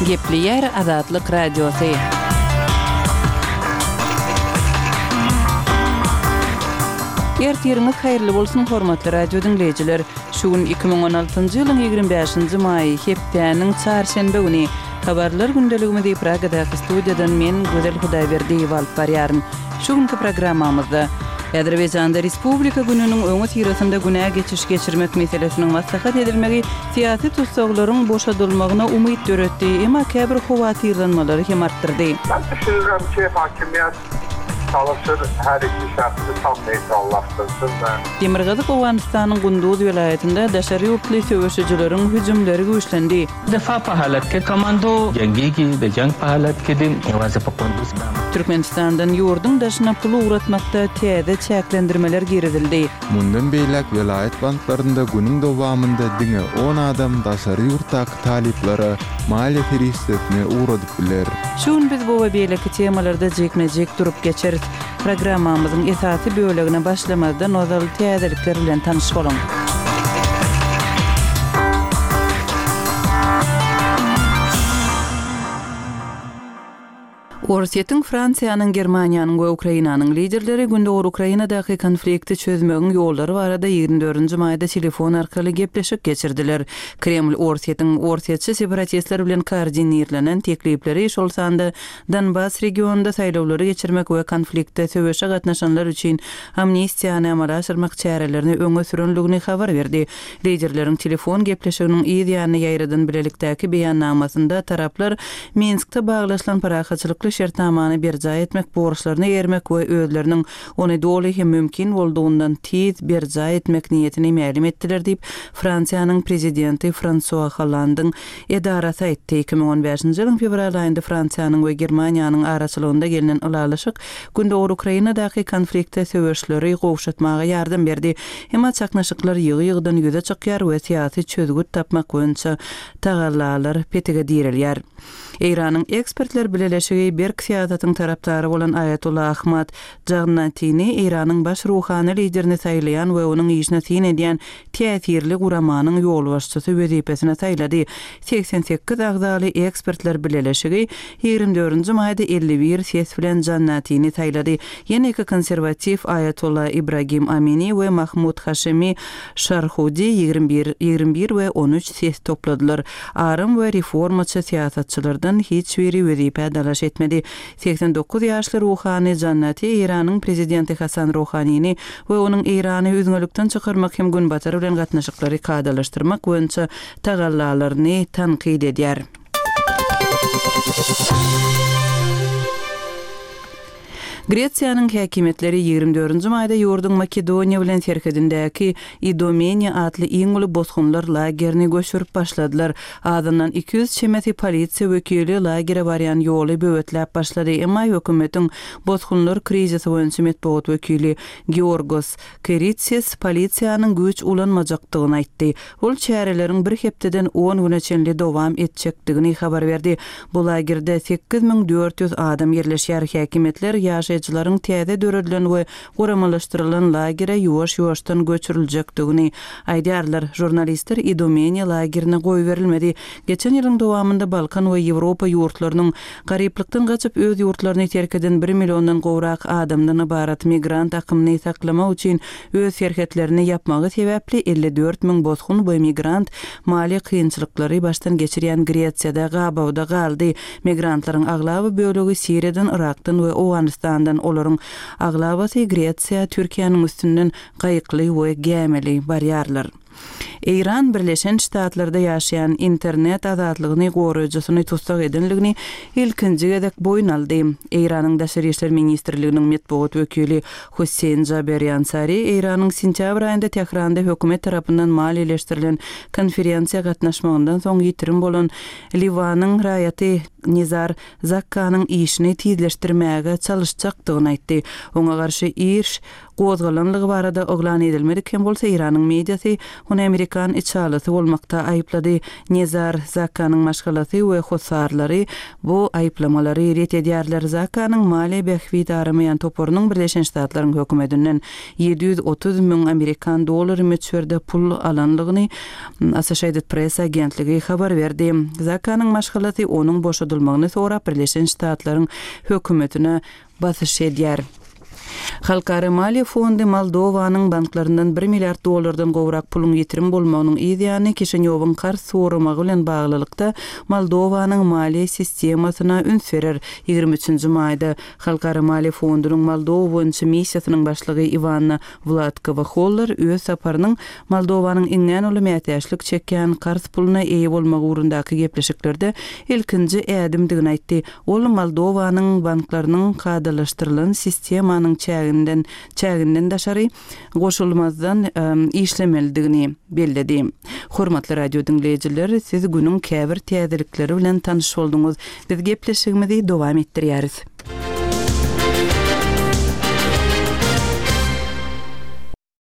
Gepli Azatlyk Radiosu. Ertiriniz hayırlı bolsun hormatly radio dinleyijiler. Şugun 2016-njy ýylyň 25-nji maý hepdeniň çarşembe güni habarlar gündeligimi diýip Pragadaky studiýadan men Gözel Hudaýberdiýew alyp barýaryn. Şugunky programmamyzda Azerbaýjanda Respublika gününiň öňe tirasynda günä geçirmek meselesiniň maslahat edilmegi siýasy tutsaglaryň boşadylmagyna umyt döretdi, emma käbir howatyrlanmalary hem artdyrdy. Ben düşünürüm ki hakimiyet çalışır her iki şahsı tam neysallaştırsın. Demirgazyk Owganystanyň Gunduz vilayetinde daşary uply söwüşçüleriň hüjümleri güýçlendi. Defa pahalat ke komando jangi ki de jang pahalat ke de ewazy popondus bam. Türkmenistandan ýurdun daşyna pul uğratmakda täze çäklendirmeler giridildi. Mundan beýlek vilayet banklarynda günüň dowamında diňe 10 adam daşary ýurtdaky talyplary maliýe teristletine uğradyp biler. Şuň biz bu we beýleki temalarda jekmejek durup geçeriz. Programmamyzyň esasy bölegine başlamadan ozal täzelikler bilen tanyş bolun. Orsiýetiň Fransiýanyň, Germaniýanyň we Ukrainanyň liderleri günde Ukrainadaky konflikti çözmegiň ýollary barada 24-nji maýda telefon arkaly gepleşik geçirdiler. Kreml Orsiýetiň orsiýetçi separatistler bilen koordinirlenen teklipleri iş bolsanda Donbas regionunda saýlawlary geçirmek we konfliktde söwüşe gatnaşanlar üçin amnestiýany amala aşyrmak çärelerini öňe sürenligini habar berdi. Liderleriň telefon gepleşiginiň ýa-da ýaýradan bilelikdäki beýannamasynda taraplar Minskde baglaşylan parahatçylykly şertnamany berja etmek, borçlaryny ýermek we özleriniň ony doly hem mümkin boldugundan tiz berja etmek niýetini ma'lum etdiler diýip Fransiýanyň prezidenti François Hollande'yň edarasy aýtdy. 2015-nji ýylyň fevral aýynda Fransiýanyň we Germaniýanyň arasylygynda gelinen ulalaşyk günde Ukrainadaky konfliktde söwüşleri gowşatmaga ýardam berdi. Emma çaknaşyklar ýygy-ýygydan ýüze çykýar we siýasy çözgüt tapmak boýunça tagallalar petege dirilýär. Iranyň ekspertler bileleşigi berk siýasatyň tarapdary bolan Ayatollah Ahmad Jagnatini Iranyň baş ruhany liderini saýlayan we onuň işine tin edýän täsirli guramanyň ýolbaşçysy wezipesine saýlady. 88 agzaly ekspertler bileleşigi 24-nji maýda 51 ses bilen Jagnatini saýlady. Ýene iki konservativ Ayatollah Ibrahim Amini we Mahmud Hashemi Sharhudi 21 we 13 ses topladylar. Arym we reformaçy siýasatçylardan hiç biri wezipe dalaş etmedi. 89 ýaşly ruhany Jannati Iranyň prezidenti Hasan Rouhanyny we onuň Irany üzgünlükden çykarmak hem gün batary bilen gatnaşyklary kadalaşdyrmak boýunça tagallalaryny tanqid edýär. Gretsiýanyň häkimetleri 24-nji maýda ýurdun Makedoniýa bilen serhedindäki Idomeni adly iňli bosgunlar lagerini göçürüp başladylar. Adından 200 çemeti polisiýa wekili lagere barýan ýoly böwetläp başlady. Emma hökümetiň bosgunlar krizisi boýunça metbuat wekili Georgos Keritsis polisiýanyň güç ulanmajakdygyny aýtdy. Ol çäreleriň bir hepdeden 10 güneçenli dowam etjekdigini habar berdi. Bu lagerde 8400 adam ýerleşýär. Häkimetler ýaşaýjylaryň täze döredilen we goramalaşdyrylan lagere ýuwaş-ýuwaşdan göçüriljekdigini aýdýarlar. Jurnalistler Idomeni lagerine goý berilmedi. Geçen ýylyň dowamında Balkan we Ýewropa ýurtlarynyň garyplykdan gaçyp öz ýurtlaryny terk eden 1 milliondan gowrak adamdan ibarat migrant akymyny saklamak üçin öz serhetlerini yapmagy sebäpli 54 000 bosgun we migrant mali kynçylyklary başdan geçirýän Gretsiýada gabawda galdy. Migrantlaryň aglaby bölegi Siriýadan, Irakdan we Owganystandan, olaryň aglabasy Gretsiýa, Türkiýanyň üstünden gaýykly we gemeli barýarlar. İran Birleşen Ştatlarında yaşayan internet azatlygyny goraýjysyny tutsak edinligini ilkinji gedek boýun aldy. İranyň Daşary işler ministrliginiň metbuat wekili Hüseyin Jaberyansary İranyň sentýabr aýynda Tehranda hökümet tarapyndan maliýeleşdirilen konferensiýa gatnaşmagyndan soň ýitirim bolan Liwanyň raýaty Nizar Zakkanyň işini tizleşdirmäge çalışjakdygyny aýtdy. Oňa garşy iş gozgalanlygy barada oglan edilmediken bolsa Iranyň mediasy onu Amerikan içalatı bolmakda aýyplady. Nizar Zakkanyň maşgalasy we hosarlary bu aýyplamalary ret edýärler. Zakkanyň mali behwi daramayan toporunyň Birleşen Ştatlaryň hökümetinden 730 000 Amerikan dollary meçherde pul alanlygyny Associated Press agentligi habar berdi. Zakkanyň maşgalasy onuň boşadylmagyny sorap Birleşen Ştatlaryň hökümetine basyş edýär. Halkara Maliýe Fondy Moldowanyň banklaryndan 1 milliard dollardan gowrak pulun ýetirim bolmagynyň ýa-ni Kişinýowyň kars soramagy bilen baglylykda Moldowanyň maliýe sistemasyna üns berer. 23-nji maýda Halkara Maliýe Fondynyň Moldowa boýunça missiýasynyň başlygy Ivanna Vladkova-Holler öz saparynyň Moldowanyň iňen uly mätäçlik çekýän kars puluna eýe bolmagy urundaky gepleşiklerde ilkinji ädimdigini aýtdy. Ol Moldowanyň banklarynyň kadalaşdyrylan sistemanyň çäginden daşary goşulmazdan işlemelidigini bellädi. Hormatly radio dinleýijiler, siz günüň käbir täzelikleri bilen tanyş bolduňyz. Biz gepleşigimizi dowam etdirýäris.